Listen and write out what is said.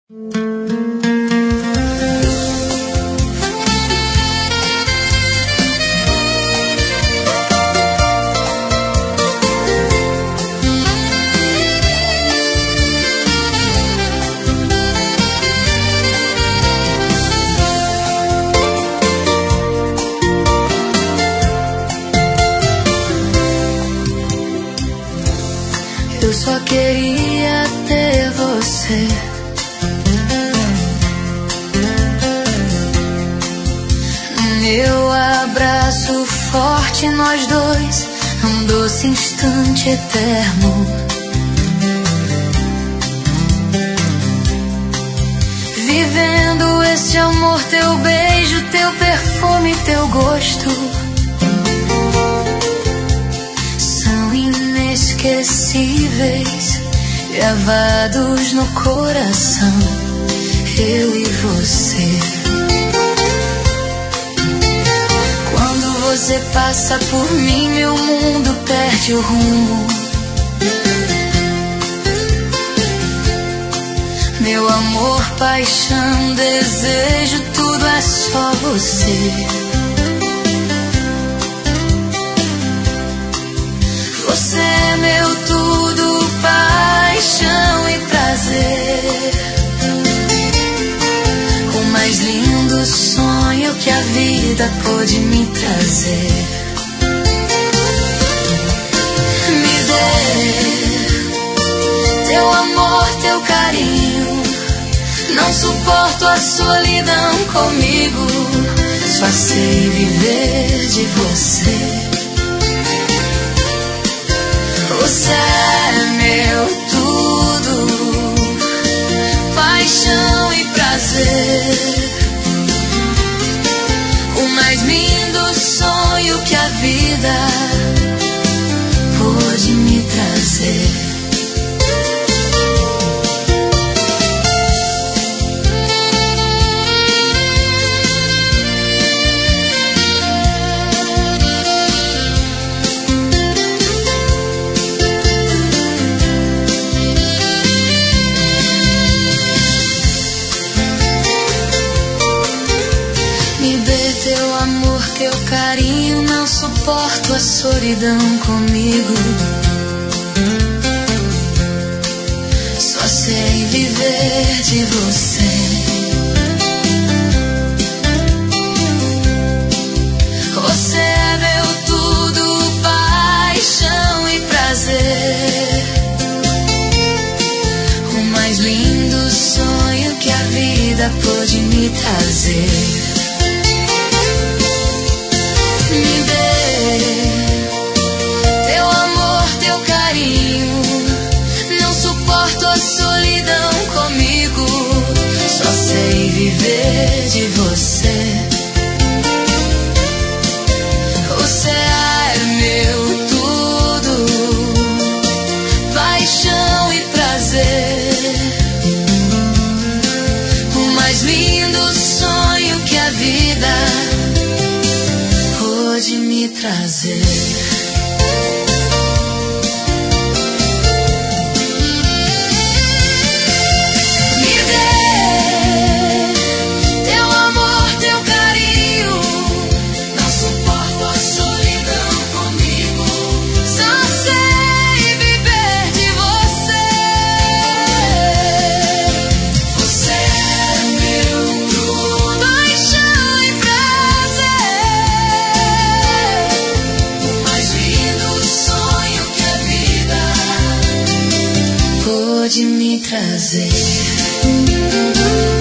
Eu só queria ter você. Meu abraço forte, nós dois, um doce instante eterno. Vivendo esse amor, teu beijo, teu perfume, teu gosto são inesquecíveis, gravados no coração, eu e você. Você passa por mim, meu mundo perde o rumo. Meu amor, paixão, desejo, tudo é só você. Você é meu tudo, paixão e prazer. O mais lindo sonho que a vida pôde me trazer. Me dê teu amor, teu carinho. Não suporto a solidão comigo. Só sei viver de você. Você é meu tudo, paixão e prazer. O mais lindo sonho que a vida pôde me trazer. Teu amor, teu carinho, não suporto a solidão comigo. Só sei viver de você. Você é meu tudo, paixão e prazer. O mais lindo sonho que a vida pôde me trazer. Me dê teu amor, teu carinho. Não suporto a solidão comigo. Só sei viver de você. Você é meu tudo, paixão e prazer. O mais lindo sonho que a vida pode me trazer. Me dê teu amor, teu carinho. Não suporto a solidão comigo. Só sei viver de você. Você é meu tudo, paixão e pode me trazer.